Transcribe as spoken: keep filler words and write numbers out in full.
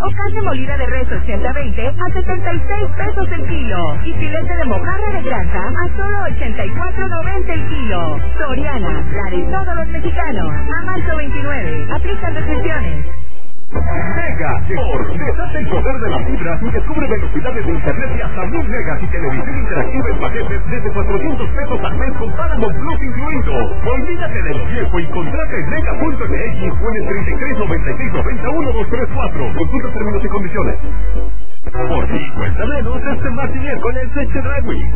o carne molida de res ochenta veinte a setenta y seis pesos el kilo. Y filete de mojarra de granja a solo ochenta y cuatro noventa el kilo. Soriana, la de todos los mexicanos. A marzo veintinueve. Aplican restricciones. Mega por deshace el poder de la fibra y descubre velocidades de internet de hasta mil megas y televisión interactiva en paquetes desde cuatrocientos pesos al mes con Paramount Plus incluido. Olvídate de lo viejo y contrata en mega punto m x o en el treinta y tres noventa y seis noventa uno dos tres cuatro. Consulta términos y condiciones. Por si cuenta menos este martes y miércoles de Chedraui.